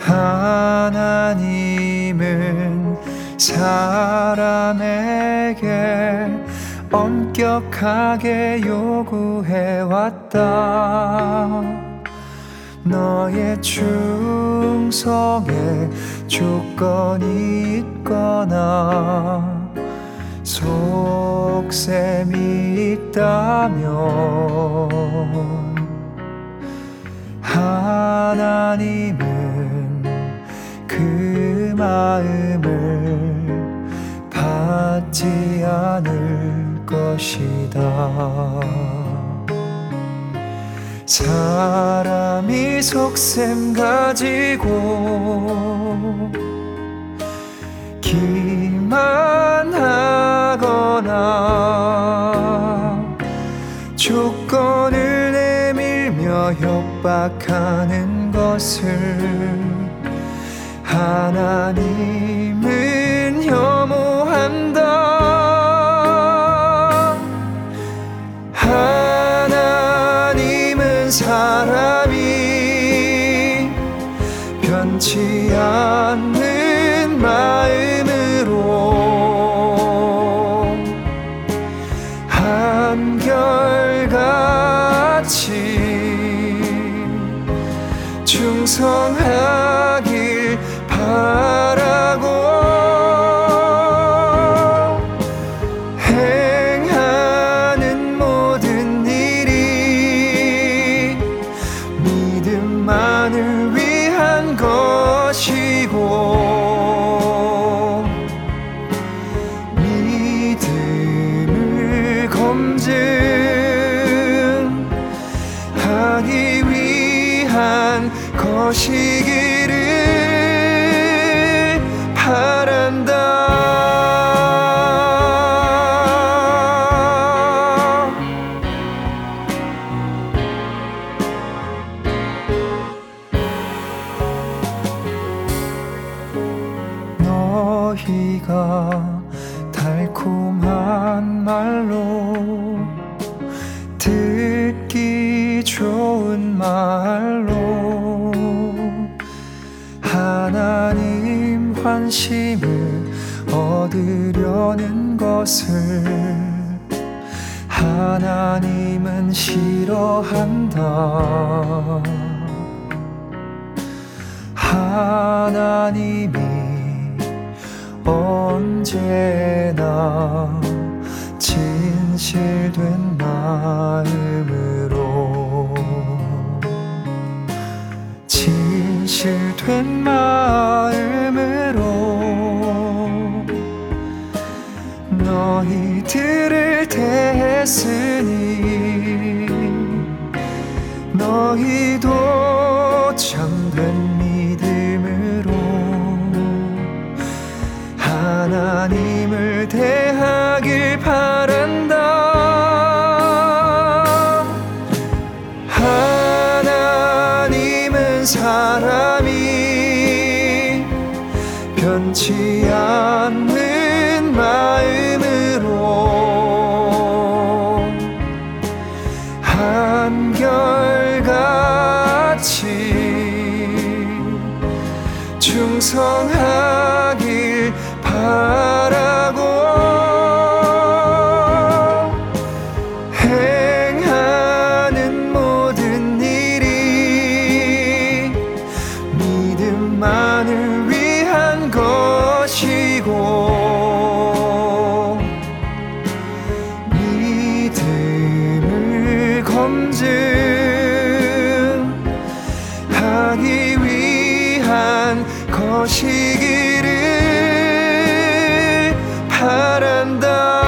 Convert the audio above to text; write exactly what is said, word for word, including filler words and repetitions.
하나님은 사람에게 엄격하게 요구해왔다. 너의 충성에 조건이 있거나 속셈이 있다면 하나님은 그 마음을 받지 않을 것이다. 사람이 속셈 가지고 기만하거나 조건을 내밀며 협박하는 것을 하나님은 혐오한다. 하나님은 사람이 변치 않는 마음으로 한결같이 충성하길 바라고 행하는 모든 일이 믿음만을 위한 것이고 믿음을 검증하기 위한 것이기를 바란다. 너희가 달콤한 말로 듣기 좋은 말로 하나님 환심을 얻으려는 것을 하나님은 싫어한다. 하나님이 언제나 진실된 마음으로 진실된 마음으로 너희들을 대했으니 너희도 참된 믿음으로 하나님을 대하길 바란다. 하나님은 사람이 변치 않는 마음으로 한결같이 충성하길 바라고 행하는 모든 일이 믿음만을 위한 것이고 믿음을 검증하기 위한 것이기를 바란다.